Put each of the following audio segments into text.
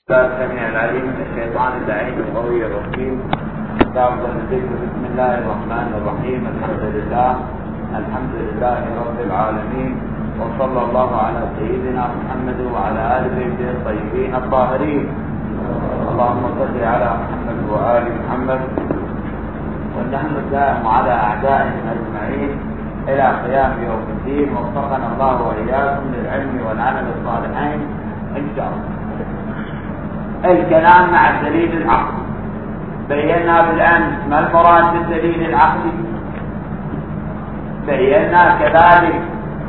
السميع العليم من الشيطان اللعين القوي الرحيم. أفضل الذكر بسم الله الرحمن الرحيم. الحمد لله رب العالمين، وصلى الله على سيدنا محمد وعلى آل بيته الطيبين الطاهرين. اللهم صل على محمد وآل محمد، ونحن الدائم على أعدائهم أجمعين إلى قيام يوم الدين. وفقنا الله وإياكم للعلم والعمل الصالحين إن شاء الله. الكلام مع الدليل العقلي. بينا بالأمس ما المراد بالدليل العقلي، بينا كذلك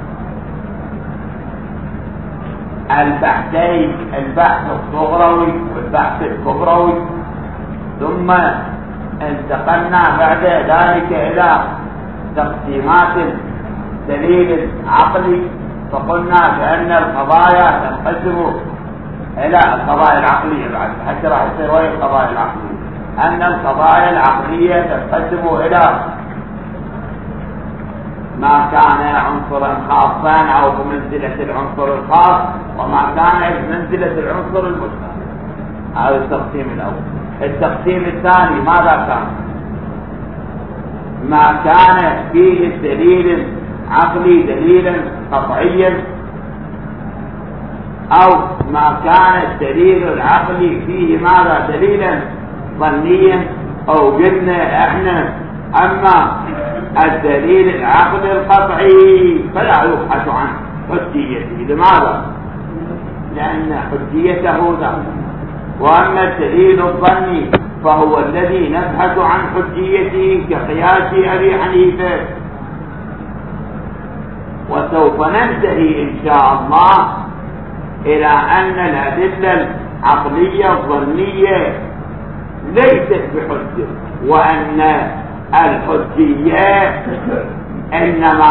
البحثين، البحث الصغروي والبحث الكبروي، ثم انتقلنا بعد ذلك إلى تقسيمات الدليل العقلي، فقلنا بأن القضايا تنقسم إلى القضايا العقلية. بعد حتى راح يصير وين القضايا العقلية؟ أن القضايا العقلية تنقسم إلى ما كان عنصرا خاصا أو بمنزلة العنصر الخاص، وما كان بمنزلة العنصر المشترك. هذا التقسيم الأول. التقسيم الثاني ماذا كان؟ ما كان فيه الدليل العقلي دليلا قطعيا، أو ما كان الدليل العقلي فيه ماذا دليلا ظنيا، أو قلنا احنا أما الدليل العقلي القطعي فلا يبحث عن حجيته. لماذا؟ لأن حجيته ذات. وأما الدليل الظني فهو الذي نبحث عن حجيته كقياس أبي حنيفة. وسوف ننتهي إن شاء الله إلى أن الأدلة العقلية الظنية ليست بحجة، وأن الحجية إنما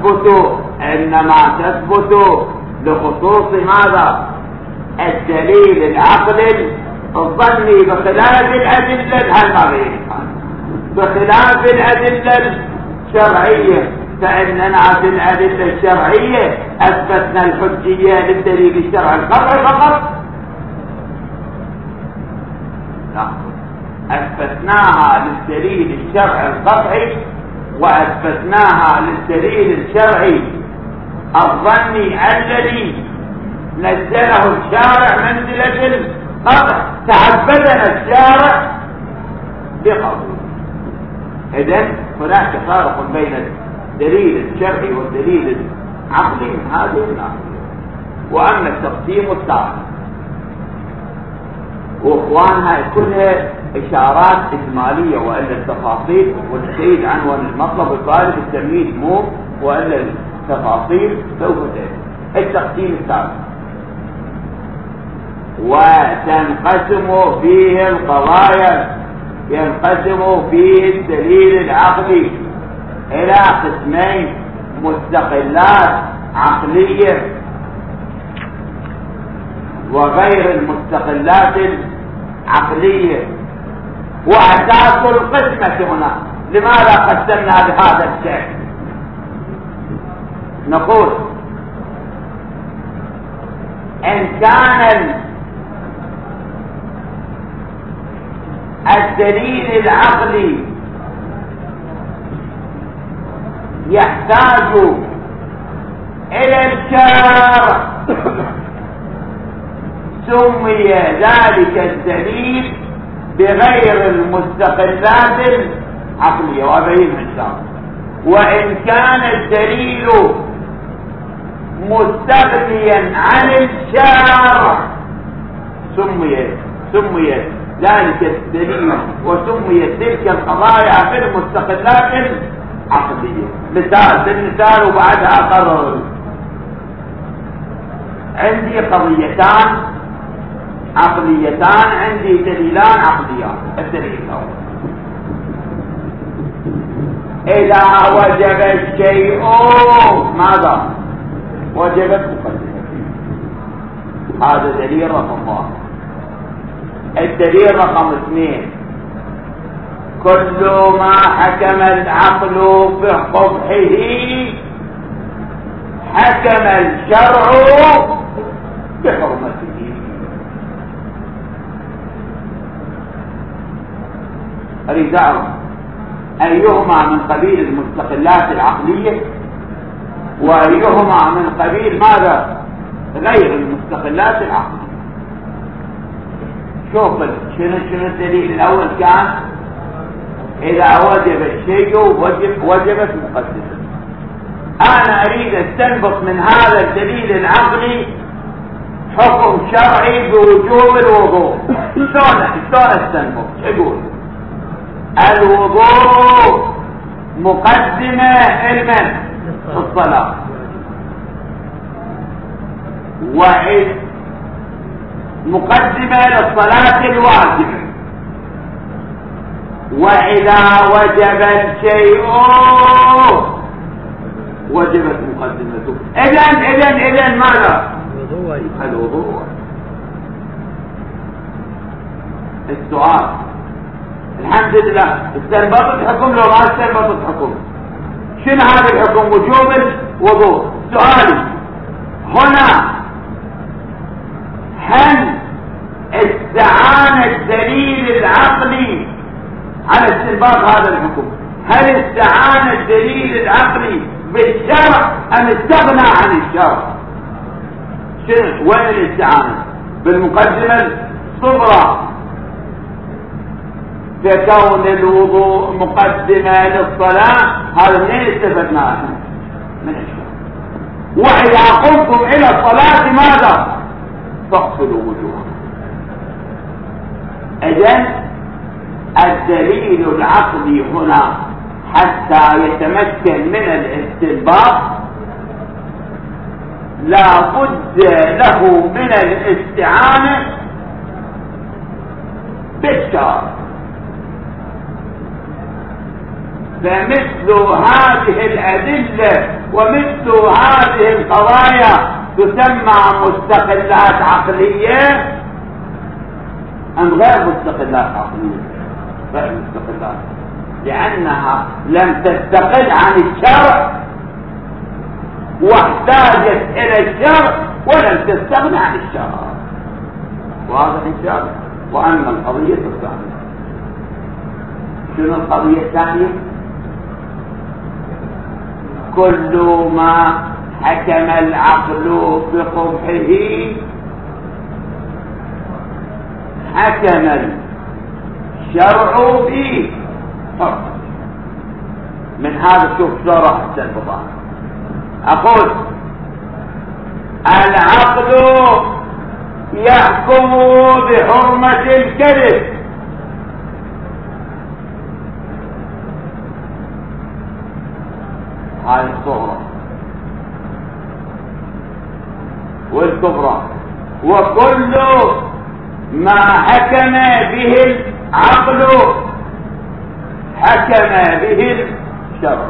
تثبت لخصوص ماذا؟ الدليل العقلي الظني، بخلاف الأدلة بخلاف الأدلة الشرعية. فإننا في الأدلة الشرعية أثبتنا الحجية للدليل الشرعي القطعي فقط؟ لا، أثبتناها للدليل الشرعي القطعي، وأثبتناها للدليل الشرعي الظني الذي نزله الشارع منزلة القطع، تعبدنا الشارع بقوله. إذن هناك فرق بين الدليل الشرعي والدليل العقلي هذه الناحية. وأما التقسيم الثاني، واخوانها كلها اشارات اجماليه، والا التفاصيل، والسيد عنوان المطلب الطالب التلميذ مو، والا التفاصيل سوف تاتي. التقسيم الثالث، وتنقسم فيه القضايا، ينقسم فيه الدليل العقلي الى قسمين: مستقلات عقليه وغير المستقلات العقلية. وأساس القسمة هنا، لماذا قسمنا بهذا الشكل؟ نقول إن كان الدليل العقلي يحتاج إلى الشارع، سمي ذلك الدليل بغير المستقلات العقلية، وأبين إن شاء الله. وإن كان الدليل مستغنيا عن الشارع سمي ذلك الدليل وسميت تلك القضايا في المستقلات العقلية. مثال وبعدها أقرر. عندي قضيتان عقليتان، عندي دليلان عقليان. الدليل الأول: إذا وجب الشيء ماذا؟ وجبت مقدمته. هذا دليل رقم 1. الدليل رقم 2: كل ما حكم العقل بقبحه حكم الشرع بحرمته. أريد أعرف أيهما من قبيل المستقلات العقلية وأيهما من قبيل ماذا غير المستقلات العقلية. شوف شنو الدليل الأول كان إذا وجب الشيء وجبت مقدمة. أنا أريد أستنبط من هذا الدليل العقلي حكم شرعي بوجوب الوضوء. شلون استنبط؟ اقول الوضوء مقدمة لمن؟ الصلاة. وإذ مقدمة للصلاة الواجبة، وإذا وجب الشيء وجبت مقدمته. إذن ماذا؟ الوضوء. السؤال الحمد لله استنبطت حكم لو ما استنبطت حكم. شنو هذا الحكم؟ وجوب الوضوء. سؤالي هنا هل استعان الدليل العقلي على استنباط هذا الحكم؟ هل استعان الدليل العقلي بالشرع ام استغنى عن الشرع؟ وين الاستعانة؟ بالمقدمة الصغرى ككون الوضوء مقدمة للصلاة. هذا منين استفدناه؟ من الشرع. وإذا قمتم إلى الصلاة ماذا؟ فاغسلوا وجوهكم. إذن الدليل العقلي هنا حتى يتمكن من الاستنباط لا بد له من الاستعانة بالشرع. فمثل هذه الأدلة ومثل هذه القضايا تسمى مستقلات عقلية أم غير مستقلات عقلية؟ غير مستقلات، لأنها لم تستقل عن الشرع واحتاجت إلى الشرع ولم تستغنى عن الشرع. واضح إن شاء الله. وأما القضية الثانية، شنو القضية الثانية؟ كل ما حكم العقل بقبحه حكم الشرع به. من هذا شوف شرح البطاقة. أقول العقل يحكم بحرمة الكذب، هاي الصغرى والكبرى. وكل ما حكم به العقل حكم به الشرع.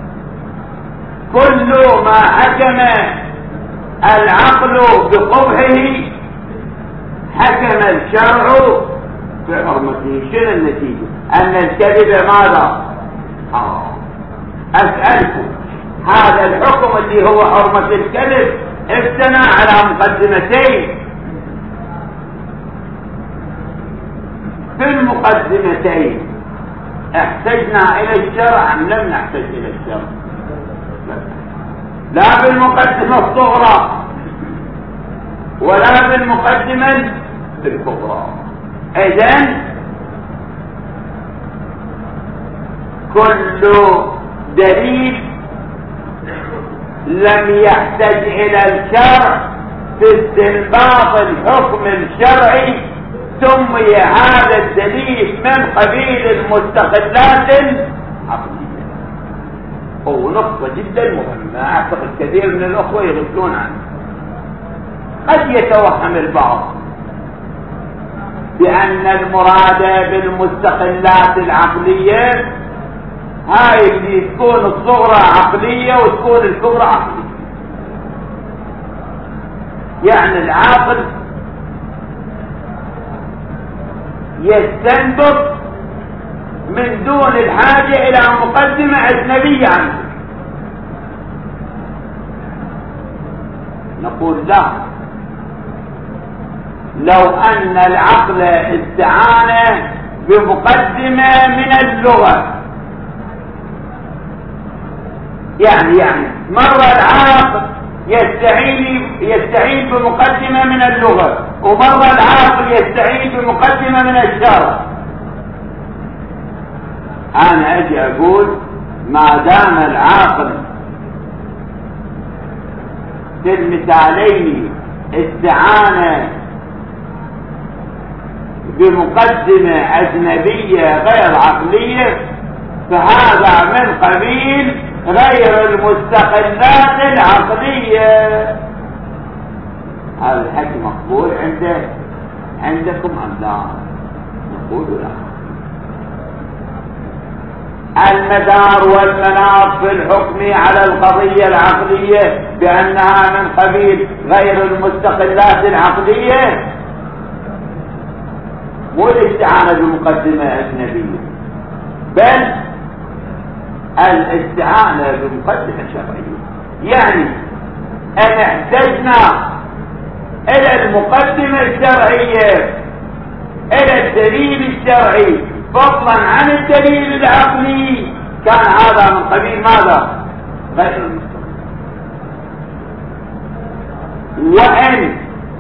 كل ما حكم العقل بقبحه حكم الشرع بحرمته. شنو النتيجة؟ أن الكذب ماذا؟ أسألكم هذا الحكم اللي هو حرمة الكذب ابتنى على مقدمتين. في المقدمتين احتجنا إلى الشرع أم لم نحتج إلى الشرع؟ لا بالمقدمة الصغرى ولا بالمقدمة الكبرى. إذن كل دليل لم يحتج إلى الشرع في استنباط الحكم الشرعي سمي هذا الدليل من قبيل المستقلات العقلية. هو نقطة جدا مهمة، أعتقد كثير من الأخوة يغفلون عنها. قد يتوهم البعض بأن المراد بالمستقلات العقلية هاي اللي تكون الصغرى عقلية وتكون الكبرى عقلية. يعني العاقل يستنبط من دون الحاجة إلى مقدمة أجنبية عنه. نقول لا، لو أن العقل استعان بمقدمة من اللغة. يعني مرة العاقل يستعين بمقدمة من اللغة، ومرة العاقل يستعين بمقدمة من الشرع. أنا أجي أقول ما دام العاقل في المثالين استعانة بمقدمة أجنبية غير عقلية، فهذا من قبيل غير المستقلات العقلية. هذا الحكي مقبول عندكم أم لا؟ نقول لا. المدار والمناط في الحكم على القضية العقلية بأنها من قبيل غير المستقلات العقلية، مو الاستعانة بمقدمة أجنبية، بل الاستعانة بمقدمة شرعية. يعني أن احتجنا إلى المقدمة الشرعية، إلى الدليل الشرعي فضلا عن الدليل العقلي، كان هذا من قبيل ماذا؟ غير المستقل. وإن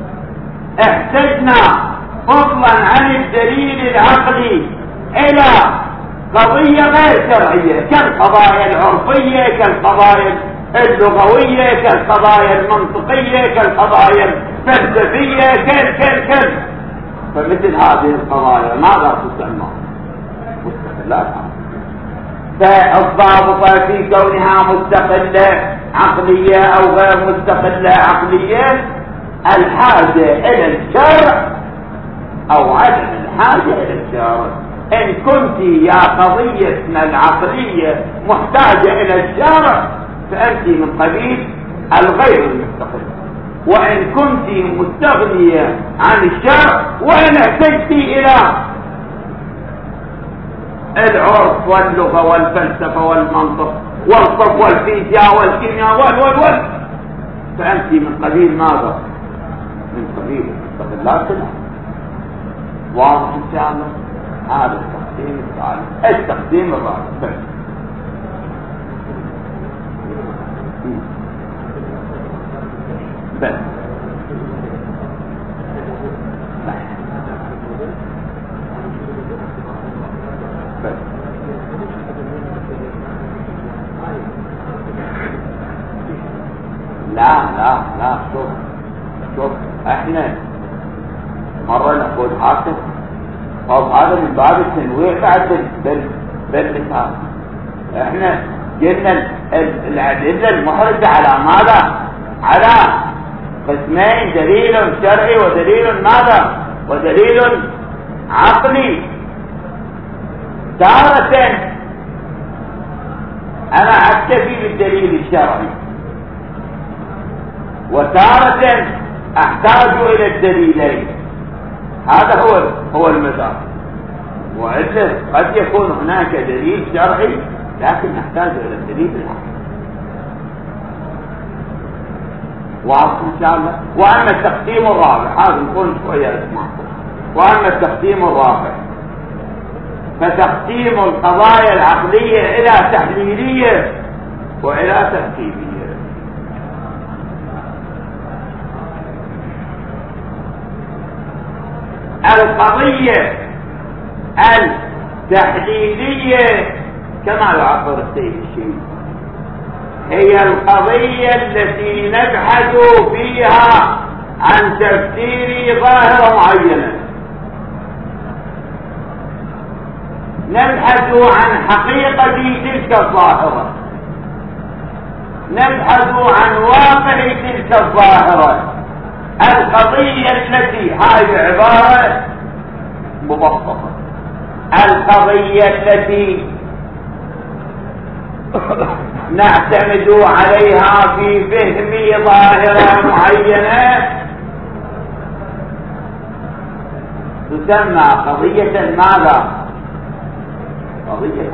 احتجنا فضلا عن الدليل العقلي إلى قضية غير شرعية كالقضايا العرفية، كالقضايا اللغوية، كالقضايا المنطقية، كالقضايا الفلسفية، كل فمثل هذه القضايا ماذا تسمى؟ مستقلات. فالضابطة في كونها مستقلة عقلية أو غير مستقلة عقلية الحاجة إلى الشرع أو عدم الحاجة إلى الشرع. إن كنت يا قضيتنا العقلية محتاجة إلى الشرع فأنت من قبيل الغير المستقل، وإن كنت مستغنية عن الشرع وإن احتجت إلى العرف واللغة والفلسفة والمنطق والطب والفيزياء والكيمياء فأنت من قبيل ماذا؟ من قبيل المستقلات. واضح إن شاء الله؟ هذا التقسيم الثالث. التقسيم الرابع بس لا شوف احنا مرة نقول حاكم او هذا من باب التنويع بعد بالمثال. احنا قلنا الادله المحرجه على ماذا؟ على قسمين، دليل شرعي ودليل ماذا؟ ودليل عقلي. تارة انا اكتفي بالدليل الشرعي، وتارة احتاج الى الدليلين. هذا هو المدار. وإذا قد يكون هناك دليل شرعي لكن نحتاج الى الدليل العقلي. واضح ان شاء الله؟ واما التقسيم الرابع هذا نكون شويه اسمعكم. واما التقسيم الرابع فتقسيم القضايا العقليه الى تحليليه والى تركيبيه. القضيه التحليليه كما يعبر السيد الشيخ هي القضية التي نبحث فيها عن تفسير ظاهرة معينة، نبحث عن حقيقة تلك الظاهرة، نبحث عن واقع تلك الظاهرة. القضية التي هذه عبارة مبسطة، القضية التي نعتمد عليها في فهم ظاهرة معينة تسمى قضية ماذا؟ قضية.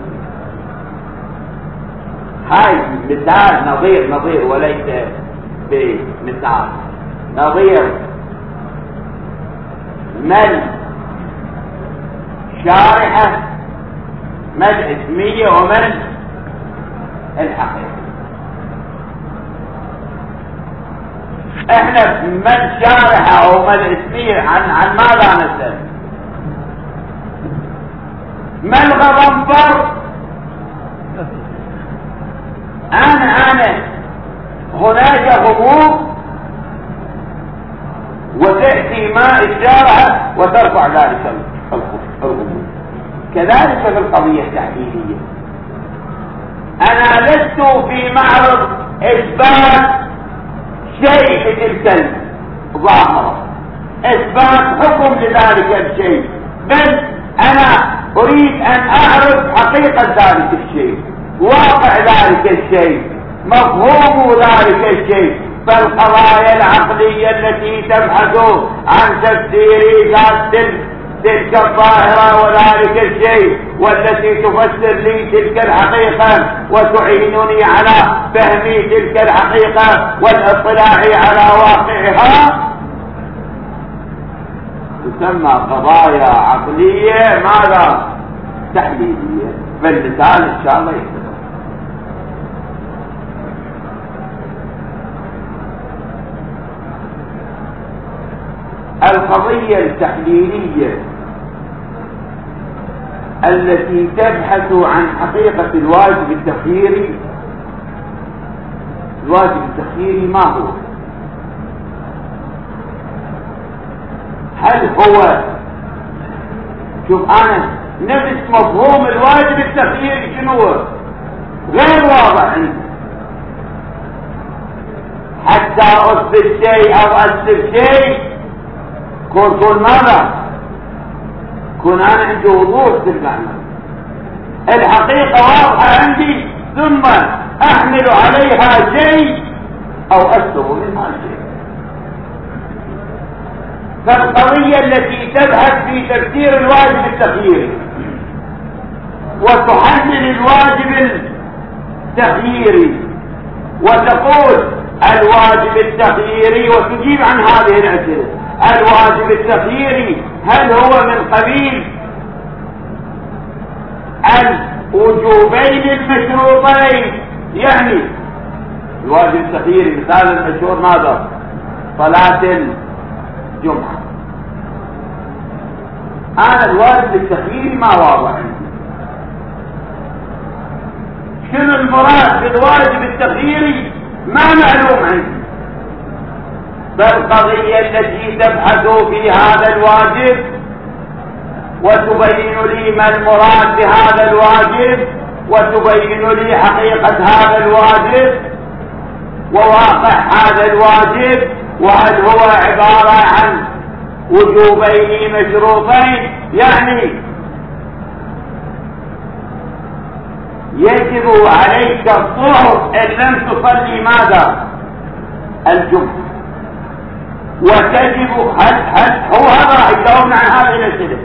هاي مثال نظير وليس بمثال، نظير من الشارحة ما الاسمية ومن الحقيقة. احنا ما الشارحة وما الاسمية عن ماذا نسأل؟ ما الغضنفر؟ أنا هناك غموض وتأتي ماء الشارع وترفع ذلك الغموض. كذلك في القضية التحليلية أنا لست في معرض إثبات شيء لتلك الظاهرة، إثبات حكم لذلك الشيء، بل أنا أريد أن أعرف حقيقة ذلك الشيء، واقع ذلك الشيء، مفهوم ذلك الشيء. فالقضايا العقلية التي تبحث عن تفسير ذات تلك الظاهرة وذلك الشيء، والتي تفسر لي تلك الحقيقة وتعينني على فهم تلك الحقيقة والاطلاع على واقعها، تسمى قضايا عقلية ماذا؟ تحليلية. بالمثال ان شاء الله يكتب. القضية التحليلية التي تبحث عن حقيقة الواجب التخييري. الواجب التخييري ما هو؟ هل هو، شوف أنا نفس مفهوم الواجب التخييري شنو هو؟ غير واضح عندي. حتى أثبت شيء أو أثبت شيء كون ماذا؟ كون أنا عندي وضوح في المعنى، الحقيقة واضحة عندي، ثم أحمل عليها شيء أو أسلب منها شيء. فالقضية التي تبحث في تفسير الواجب التخييري وتحلل الواجب التخييري وتقول الواجب التخييري وتجيب عن هذه الأسئلة، الواجب التخييري هل هو من قبيل الوجوبين المشروطين؟ يعني الواجب التخييري مثال المشهور ماذا؟ صلاة الجمعة. أنا الواجب التخييري ما واضح عندي. شنو المراد بالواجب التخييري؟ ما معلوم عندي. فالقضية التي تبحث في هذا الواجب وتبين لي ما المراد بهذا الواجب وتبين لي حقيقة هذا الواجب وواقع هذا الواجب، وهل هو عبارة عن وجوبين مشروطين. يعني يجب عليك الطهر إن لم تصلي ماذا؟ الجمعة. وتجب هل هو هذا يجاوبنا عن هذه الأسئلة.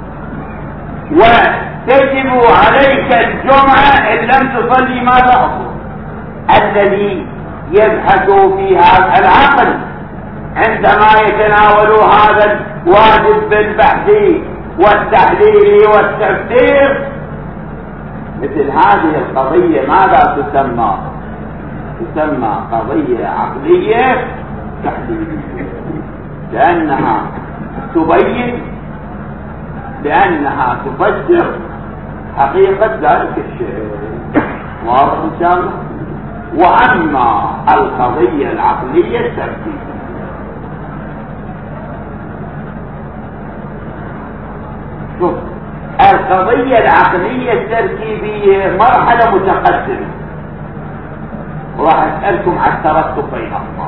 وتجب عليك الجمعة إن لم تصلي ماذا؟ الذي يبحث في هذا العقل عندما يتناول هذا الواجب بالبحث والتحليل والتفسير، مثل هذه القضية ماذا تسمى؟ تسمى قضية عقلية تحليلية، لأنها تبين، لأنها تفسر حقيقة ذلك الشيء. واضح إن شاء الله. وأما القضية العقلية التركيبية، شوف القضية العقلية التركيبية مرحلة متقدمة، وراح أسألكم عن الترتب بينهما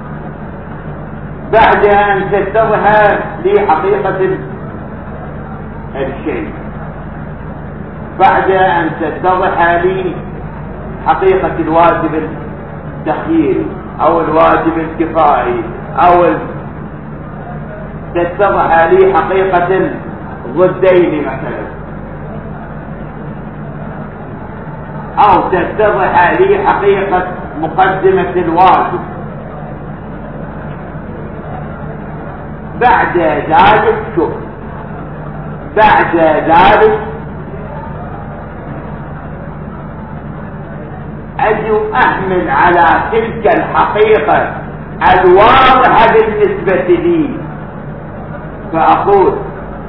بعد أن تتضح لي حقيقة الشيء، بعد أن تتضح لي حقيقة الواجب التخييري أو الواجب الكفائي أو تتضح لي حقيقة الضدين مثلا، أو تتضح لي حقيقة مقدمة الواجب. بعد ذلك شوف بعد ذلك أجي أحمل على تلك الحقيقة الواضحة بالنسبة لي، فأقول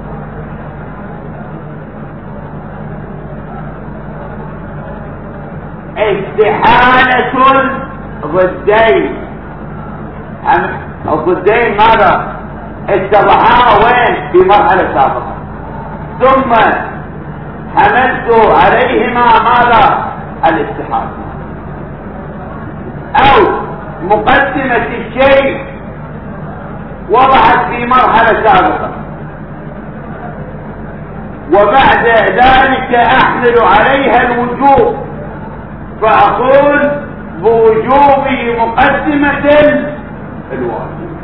استحالة ضدين. الضدين ماذا اتضحا وين؟ في مرحلة سابقة، ثم حملت عليهما ماذا؟ الاستحالة، او مقدمة الشيء وضعت في مرحلة سابقة، وبعد ذلك احمل عليها الوجوب، فاقول بوجوب مقدمة الواجب.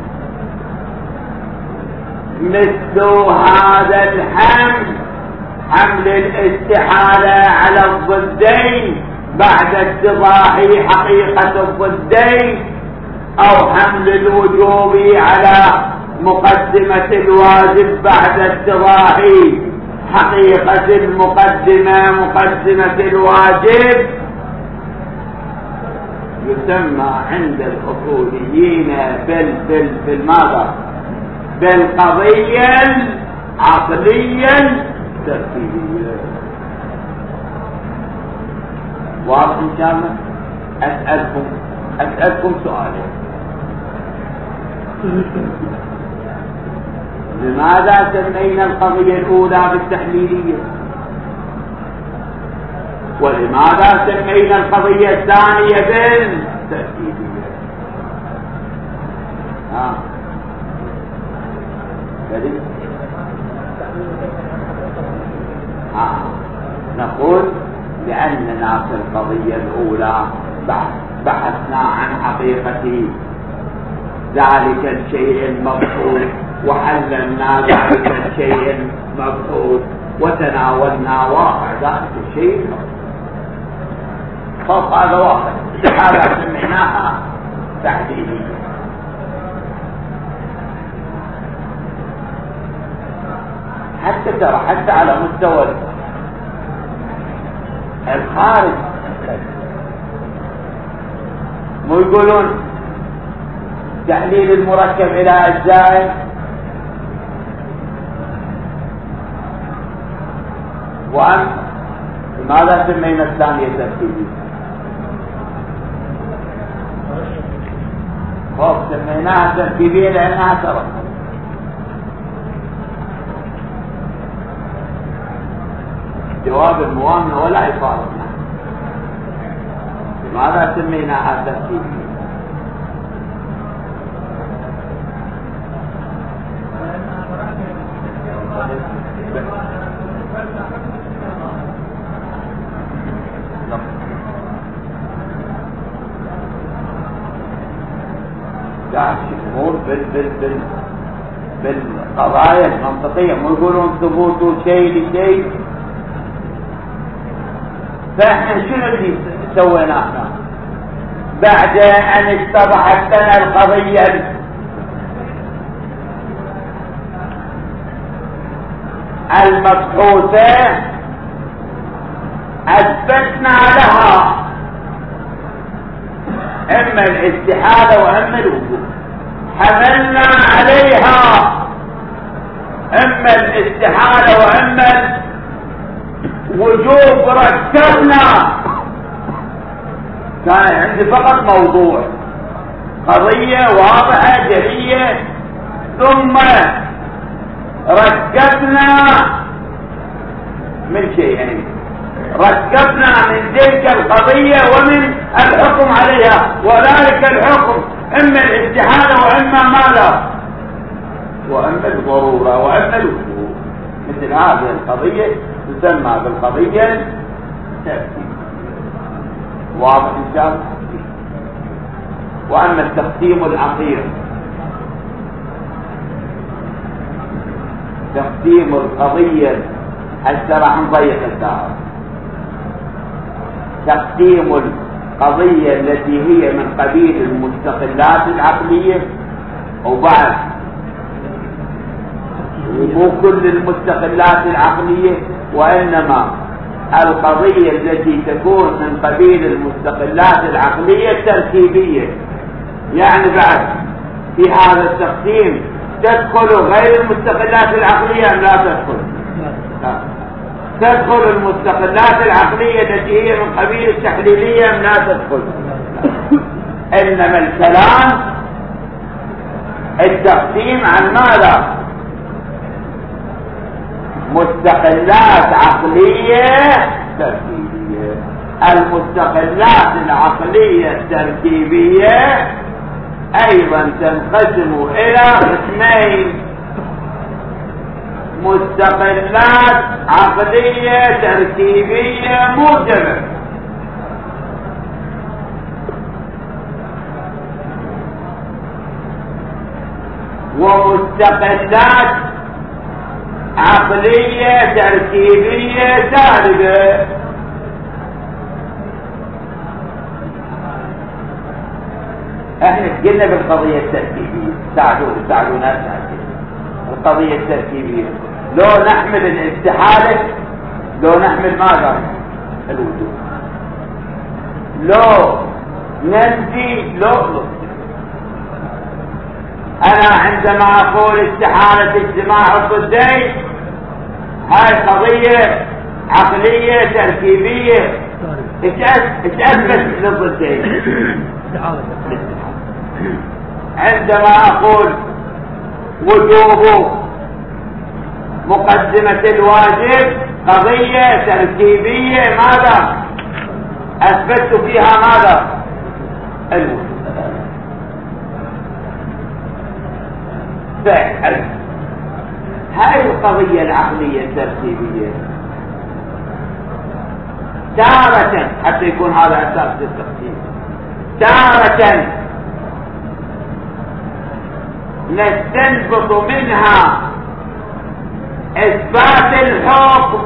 مثل هذا الحمل، حمل الاستحالة على الضدين بعد اتضاح حقيقة الضدين، او حمل الوجوب على مقدمة الواجب بعد اتضاح حقيقة المقدمة مقدمة الواجب، يسمى عند الأصوليين بالماذا؟ بالقضية العقلية التركيبية. واضح إن شاء الله؟ أسألكم سؤالين. لماذا سمينا القضية الأولى بالتحليلية؟ ولماذا سمينا القضية الثانية بالتركيبية؟ نقول لأننا في القضية الأولى بحثنا عن حقيقة ذلك الشيء المبحوث، وحللنا ذلك الشيء المبحوث، وتناولنا واقع ذلك الشيء المبحوث. فوق هذا واقع، هذا سمعناها تحليلية. حتى ترى حتى على مستوى الخارج مو يقولون تحليل المركب الى اجزاء، وان لماذا سمينا الثانية تركيبية؟ سميناها تركيبية لانها تركب. جواب الموامنة ولا يفارقنا. لماذا سميناها تركيبية؟ الأمور بالقضايا المنطقية، مو يقولون ثبوت شيء لشيء. فاحنا شنو اللي سويناه بعد ان اتضحت لنا القضية المبحوثة؟ اثبتنا لها اما الاستحالة واما الوجوب، حملنا عليها اما الاستحالة واما الوجوب، ركبنا. كان عندي فقط موضوع قضية واضحة جلية، ثم ركبنا من شيئين، ركبنا من تلك القضية ومن الحكم عليها، وذلك الحكم اما الاستحالة واما ماذا؟ واما الضرورة واما الوجوب. مثل هذه القضية تسمى بالقضية التركيبية. واضح ان شاء الله؟ واما التقسيم الاخير، تقسيم القضية، هسه راح نضيق الدائرة. تقسيم القضية التي هي من قبيل المستقلات العقلية، وبعد مو كل المستقلات العقلية، وإنما القضية التي تكون من قبيل المستقلات العقلية التركيبية. يعني بعد في هذا التقسيم تدخل غير المستقلات العقلية أم لا تدخل؟ لا. تدخل المستقلات العقلية التي هي من قبيل التحليلية أم لا تدخل؟ إنما الكلام التقسيم عن ماذا؟ مستقلات عقلية تركيبية. المستقلات العقلية التركيبية أيضا تنقسم إلى قسمين: مستقلات عقلية تركيبية موجبة، ومستقلات عقلية تركيبية سالبة. احنا قلنا بالقضية التركيبية، ساعدونا القضية التركيبية لو نحمل الاستحالة، لو نحمل ماذا؟ الوجود. لو ننفي لو انا عندما اقول استحالة اجتماع الضدين، هاي قضية عقلية تركيبية. ايش اثبت للضدين؟ عندما اقول وجوب مقدمة الواجب قضية تركيبية، ماذا اثبت فيها؟ ماذا؟ الوجود. هاي القضية العقلية التركيبية تارة، حتى يكون هذا اساس للتقسيم، تارة نستنبط منها اثبات الحكم،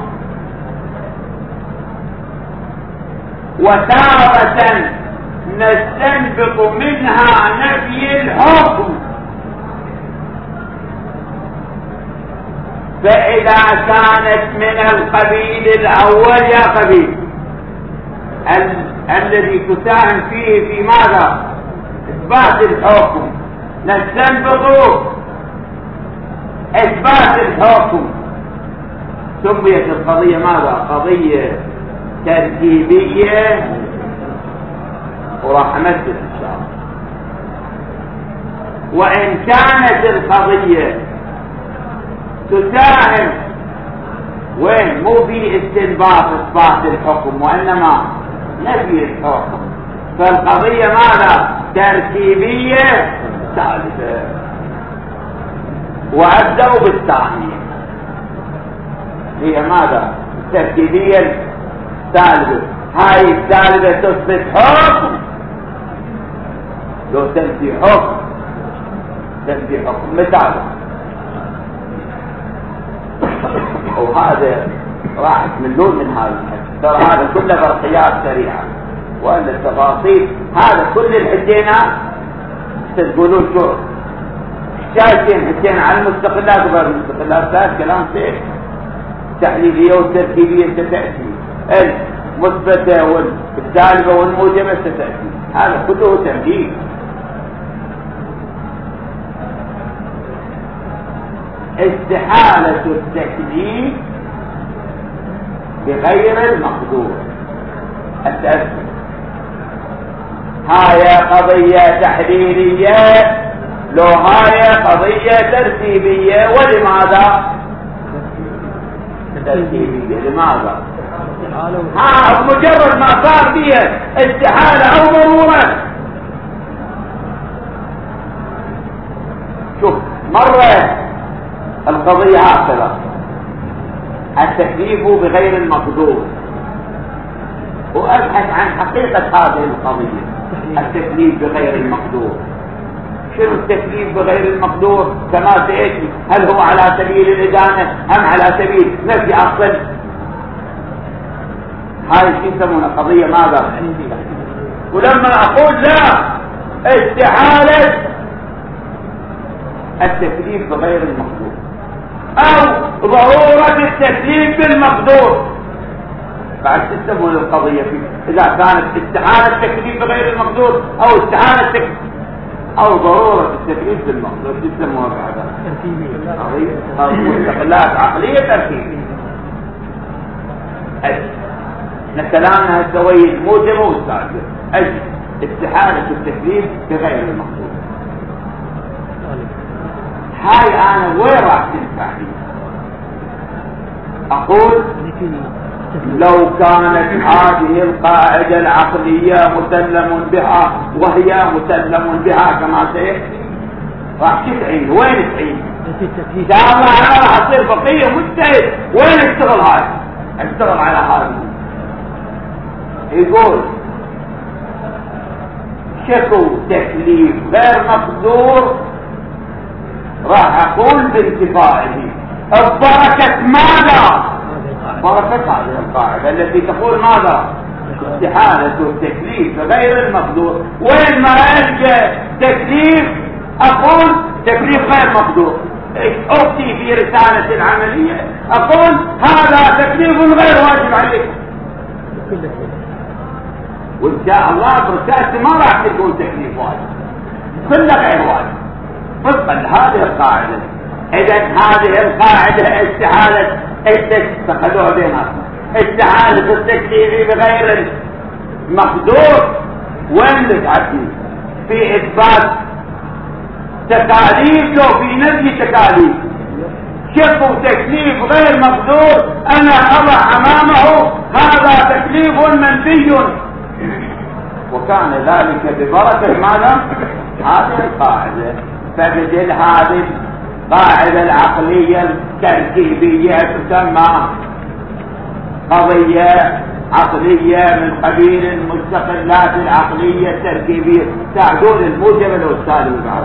وتارة نستنبط منها نفي الحكم. فإذا كانت من القبيل الأول يا قبيل الذي تساهم فيه في ماذا؟ إثبات الحكم، نستنبط إثبات الحكم، سميت القضية ماذا؟ قضية تركيبية، وراح أمثل إن شاء الله. وإن كانت القضية تساهم وين؟ مو في استنباط إثبات الحكم وإنما نفي الحكم، فالقضية ماذا؟ تركيبية ثالثة. وأبدأ بالثانية، هي ماذا؟ تركيبية ثالثة. هاي الثالثة تثبت حكم، لو تنفي حكم تنفي حكم. مثال، وهذا راح تملون من هذا الحكي، ترى هذا كله برقيات سريعة ولا التفاصيل، هذا كل الحكينا تقولون شو شايفين حكينا عن المستقلات وغير المستقلات، هذا كلام سيء. التحليلية والتركيبية ستأتي، المثبتة والسالبة والموجبة ستأتي، هذا كله تمهيد. استحالة التكليف بغير المقدور. التأثير هاي قضية تحليلية، لو هاي قضية ترتيبية. ولماذا ترتيبية؟ لماذا؟ مجرد ما صار فيها استحالة أو ضرورة. شوف، مرة القضية هكذا، التكليف بغير المقدور، وأبحث عن حقيقة هذه القضية. التكليف بغير المقدور، شنو التكليف بغير المقدور؟ كما سيأتي، هل هو على سبيل الإدانة أم على سبيل نفي أصل؟ هاي شو يسمونها؟ قضية ماذا؟ ولما أقول لا، استحالة التكليف بغير المقدور، او ضرورة التكليف بالمقدور. بعد تسمون القضية فيه اذا كانت استحالة التكليف بغير المقدور او استحالة التكليف او ضرورة التكليف بالمقدور تسموها بعد مستقلات عقلية تركيبية. كلامنا السوي الموجب والسالب اجل استحالة التكليف بغير المقدور. هاي انا وين راح تنفع لي؟ اقول لو كانت هذه القاعدة العقلية مسلم بها وهي مسلم بها كما سيأتي راح تعين. وين تعين؟ ان شاء الله انا راح اصير فقيه مجتهد. وين اشتغل هاي؟ اشتغل على هذه. يقول شكو تكليف غير مقدور راح اقول بانتفائه البركة ماذا؟ بركة هذه القاعدة التي تقول ماذا؟ استحالة التكليف غير المقدور. وين ما ألقى تكليف أقول تكليف غير مقدور. أختي في رسالة عملية أقول هذا تكليف غير واجب عليك. وإن شاء الله برسالتي ما راح تكون تكليف واجب كله غير واجب طبقا لهذه القاعدة. إذا هذه القاعدة استحالة اتخذوها بيناتنا استحالة التكليف بغير المقدور. وين بتعدي؟ في إثبات تكاليف لو في نفي تكاليف. شكو تكليف غير مقدور أنا أضع أمامه هذا تكليف منفي وكان ذلك ببركة ماذا؟ هذه القاعدة. فبدل هذه القاعدة العقلية التركيبية تسمى قضية عقلية من قبيل المستقلات العقلية التركيبية. تعدون الموجب والسالب بعد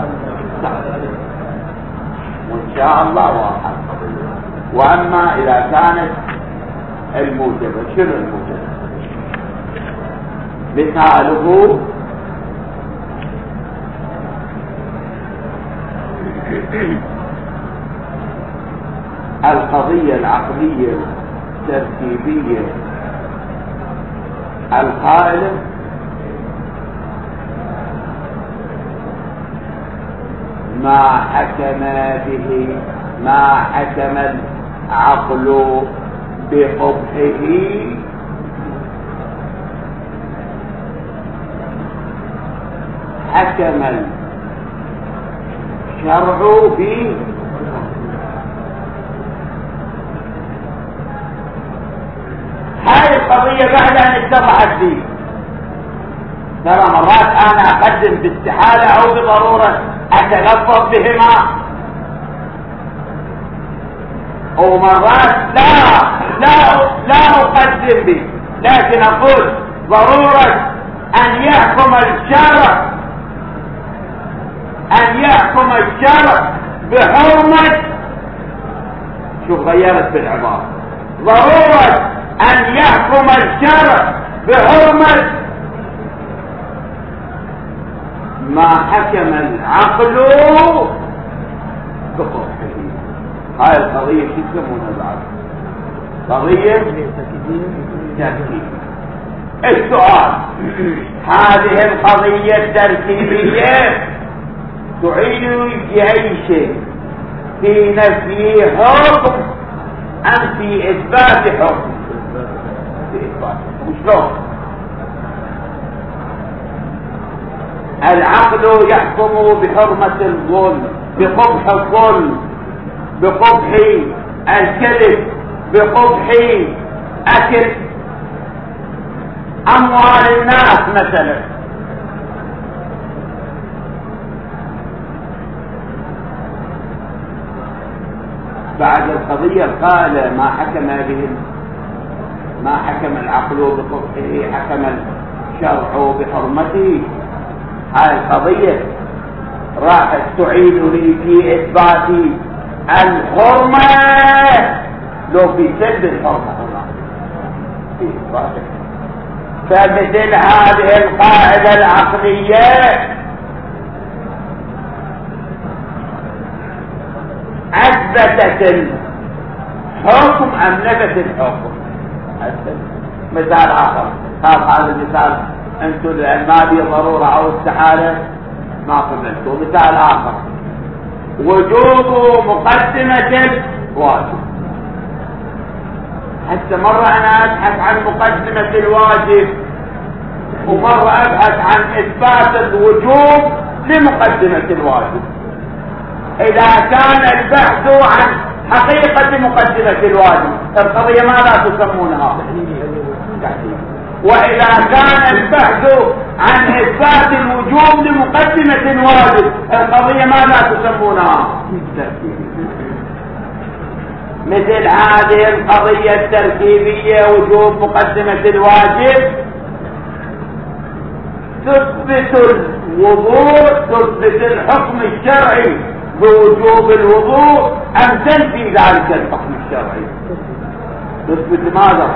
وإن شاء الله واحد. وأما إذا كانت الموجبة شنو الموجبة؟ مثاله القضية العقلية التركيبية القائلة ما حكم به ما حكم العقل بقبحه حكم الشرع به. هذه القضية بعد أن اتضحت لي ترى مرات أنا أقدم باستحالة أو بضرورة أتلفظ بهما ومرات لا أقدم به لكن أقول ضرورة أن يحكم الشرع بحرمة. شوف غيرت بالعبارة ضرورة أن يحكم الشرع بحرمة ما حكم العقل بقبحه. هاي القضية شو يسمونها بعد؟ قضية تركيبية. السؤال هذه القضية التركيبية تعين في أي شيء؟ في نفي حكم أم في إثبات حكم؟ في إثبات. وشلون؟ العقل يحكم بحرمة الظلم بقبح الظلم بقبح الكذب بقبح أكل أموال الناس مثلا. بعد القضية قال ما حكم العقل بقبحه حكم الشرع بحرمته. هاي القضية راح تعينني في إثبات الحرمة لو في سلب الحرمة هنا في إثباته. فمثل هذه القاعدة العقلية أثبتت حكم أم نفت الحكم. مثال آخر، هذا المثال أنتم ما بي ضرورة أو استحالة ما قبلتوا. مثال آخر، وجوب مقدمة الواجب. حتى مرة أنا أبحث عن مقدمة الواجب ومرة أبحث عن إثبات الوجوب لمقدمة الواجب. إذا كان البحث عن حقيقة مقدمة الواجب القضية ماذا تسمونها؟ وإذا كان البحث عن إثبات الوجوب لمقدمة الواجب القضية ماذا تسمونها؟ مثل هذه القضية التركيبية وجوب مقدمة الواجب تثبت الوضوء، تثبت الحكم الشرعي بوجوب الوضوء أم تنفي ذلك الحكم الشرعي؟ تثبت ماذا؟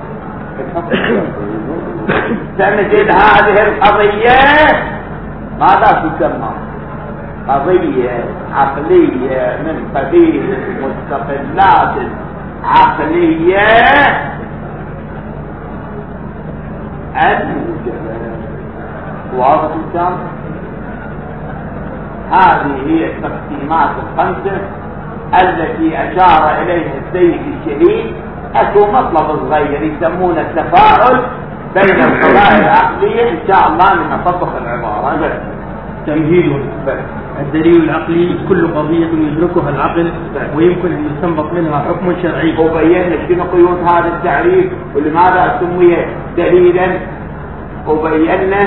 تمثل هذه القضية ماذا تسمى؟ قضية عقلية من قبيل المستقلات العقلية الموجبة. واضح الكلام؟ هذه هي التقسيمات الخمسة التي أشار إليها السيد الشهيد. أكو مطلب صغير يسمونه التفاعل بين القضايا العقلية. إن شاء الله نطبق العبارة بس. تمهيد الدليل العقلي كل قضية يدركها العقل ويمكن أن يستنبط منها حكم شرعي. وبينا شنو قيود هذا التعريف ولماذا سمي دليلا، وبينا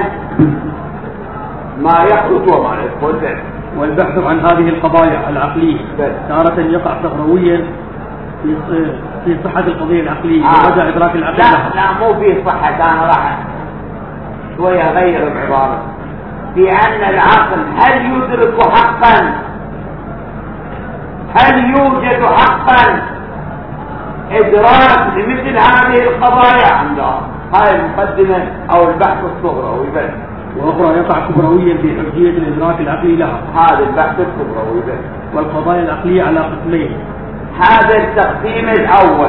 ما يخرج وما يدخل. والبحث عن هذه القضايا العقلية تارة يقع ثغرويا في صحة القضية العقلية ومدى إدراك العقل لها. لا مو في صحة، أنا راح شوية غير العبارة في أن العقل هل يدرك حقا، هل يوجد حقا إدراك لمثل هذه القضايا عندها. هاي المقدمة أو البحث الصغروي بس. وأخرى يقع كبرويا في حجية الإدراك العقلي لها. هذا البحث الكبروي بس. والقضايا العقلية على قسمين. هذا التقسيم الأول،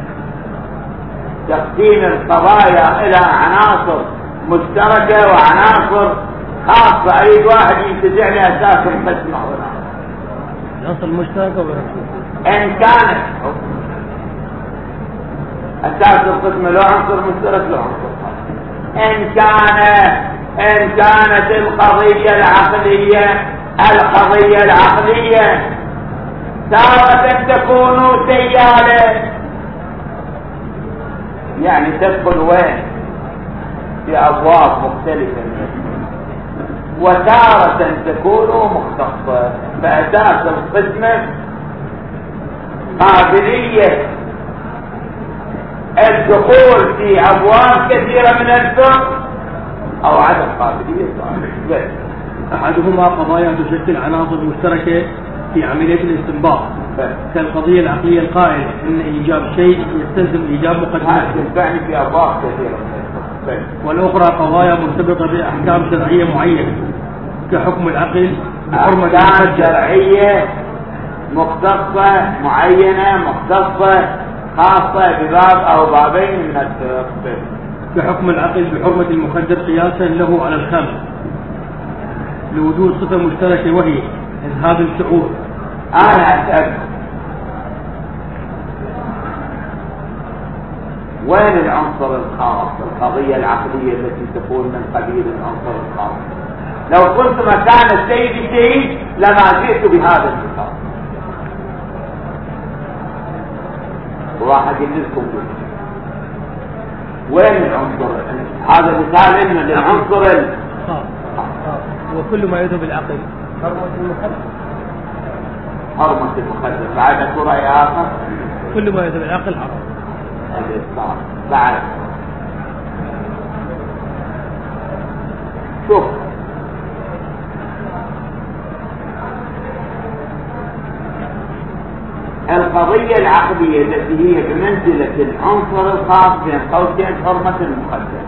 تقسيم القضايا إلى عناصر مشتركة وعناصر خاصة. أي واحد ينتزع لي أساس القسمة هنا. العناصر المشتركة إن كانت أساس القسمة له عنصر مشترك له عنصر خاص. إن كانت القضية العقلية تارة تكون سيالة، يعني تدخل وين في أبواب مختلفة، وتارة تكون مختصة. فأساس القسمة قابلية الدخول في أبواب كثيرة من الفقه أو عدم قابلية ذلك. أحدهما قضايا تشكل عناصر مشتركة في عملية الاستنباط كالقضية العقلية القائلة إن إيجاب شيء يستلزم إيجاب مقدمات تنفعني في أبواب كثيرة. والأخرى قضايا مرتبطة بأحكام شرعية معينة كحكم العقل بحرمة أحكام شرعية مختصة معينة مختصة خاصة بباب أو بابين من الفقه. كحكم العقل بحرمة المخدر قياسا له على الخمر لوجود صفة مشتركة وهي إذهاب الشعور. أنا أسأل وين العنصر الخاص؟ القضية العقلية التي تكون من قبيل العنصر الخاص. لو كنت مكان السيد الشهيد لما جئت بهذا المثال. واحد يجلسكم وين العنصر؟ هذا مثال إنه للعنصر الخاص. وكل ما يذهب العقل حرمة المخدر. بعد أكو رأي آخر؟ كل ما يذهب العقل حرام. الإصلاح بعد. شوف القضية العقلية التي هي بمنزلة العنصر الخاص بين قوسين حرمة المخدر.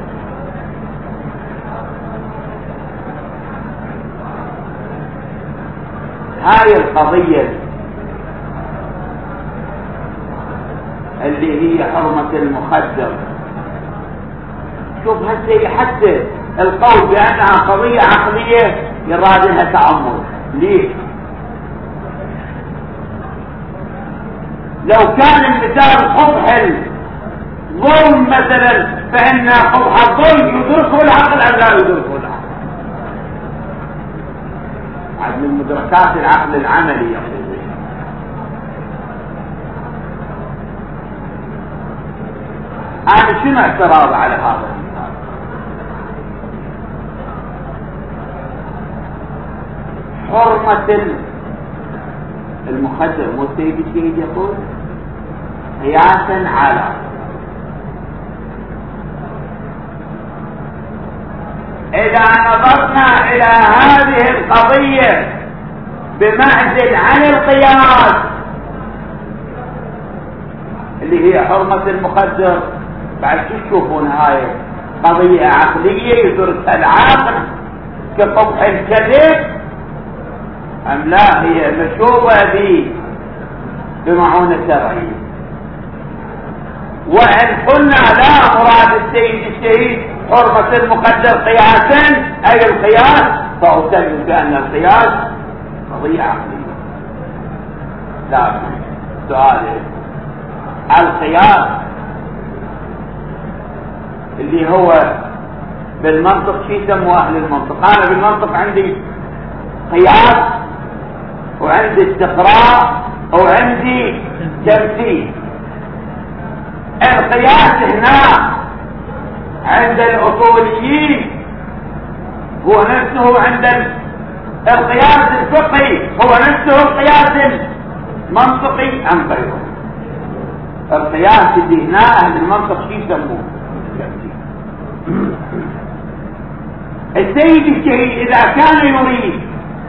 هاي القضية اللي هي حرمة المخدر. شوف هسه حتى القول بأنها قضية عقلية يراد لها تأمل. ليه؟ لو كان المثال قبح الظلم مثلا، فإن قبح الظلم يدركه العقل أم لا يدركه العقل؟ عاد من مدركات العقل العملي يقول. أنا شنو اعتراض على هذا المثال؟ حرمة المخدر مو سيد الشهيد يقول قياسا على إذا نظرنا إلى هذه القضية بمعزل عن القياس اللي هي حرمة المخدر، بعد شو تشوفون هاي قضية عقلية يدرسها العقل كقبح الكذب أم لا هي مشوبة بمعونة شرعية؟ وإن قلنا لا مراد السيد الشهيد حرمة المقدر قياسا أي القياس، فأسلم بأن القياس قضية عقلية. لا سؤال القياس اللي هو بالمنطق شيء يسموه أهل المنطق. أنا بالمنطق عندي قياس وعندي استقراء وعندي تمثيل. القياس هنا عند الأصوليين هو نفسه عند القياس الفقهي هو نفسه القياس المنطقي أم غيره. القياس اللي هنا أهل المنطق شيء يسموه السيد الشهيد إذا كان يريد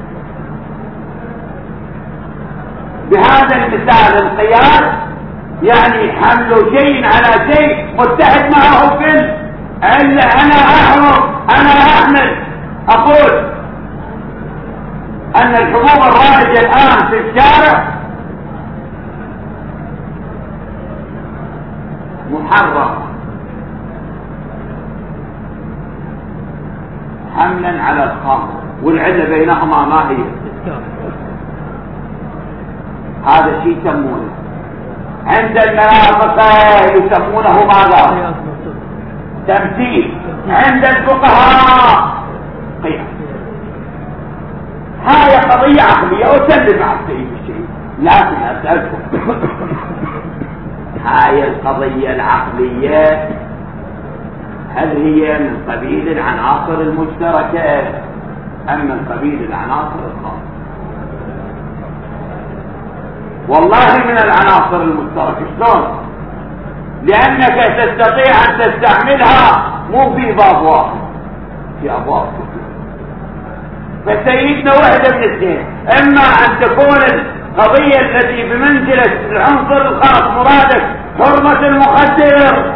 بهذا المثال القياس يعني حمل شيء على شيء متحد معه في أنا أحمل أقول أن الحبوب الرائجة الآن في الشارع محرم حملا على الخمر، والعلة بينهما ما هي؟ هذا شيء يسمونه عند المناطق يسمونه ماذا؟ تمثيل. عند الفقهاء قياس. هاي قضية عقلية وسلم مع السيد الشيء، لكن أسألكم هاي القضية العقلية هل هي من قبيل العناصر المشتركة أم من قبيل العناصر الخاصة؟ والله من العناصر المشتركة. شلون؟ لأنك تستطيع أن تستعملها مو في باب واحد، في أبواب كثيرة. فسيدنا واحدة من الاثنين، إما أن تكون القضية التي بمنزلة العنصر الخاص مرادك حرمة المخدر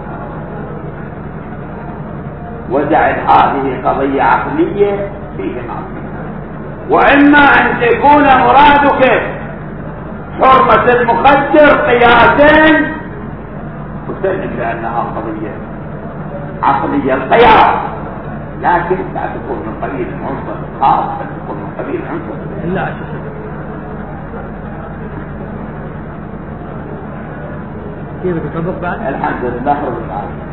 وجعل هذه قضية عقلية فيه ناقص، وإما أن تكون مرادك حرمة المخدر قياسين وسلم بأنها قضية عقلية القياس، لكن لا تكون من قبيل العنصر الخاص بل تكون من قبيل العنصر لا كيف تطبق بعد؟ الحمد لله رب العالمين.